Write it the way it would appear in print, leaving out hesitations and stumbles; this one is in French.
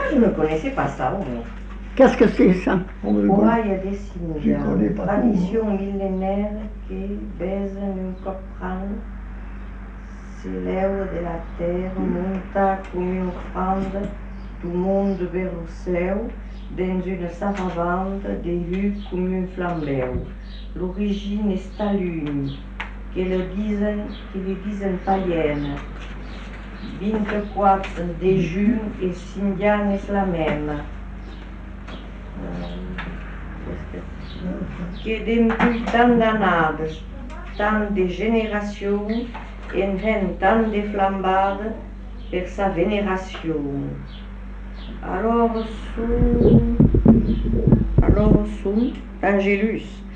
je ne connaissais pas ça, au moins. Qu'est-ce que c'est ça? Oraille des signes, Je connais pas tradition millénaire qui baise un copran, s'élève de la terre, monta comme une offrande, tout le monde vers le ciel, dans une saravante, des rues comme un flambeau. L'origine est à l'une, que le disent païenne. 24 de juin et Sindian est la même. Que depuis tant d'années, tant de générations, en tant de flambades per sa vénération. Alors sunt Angelus,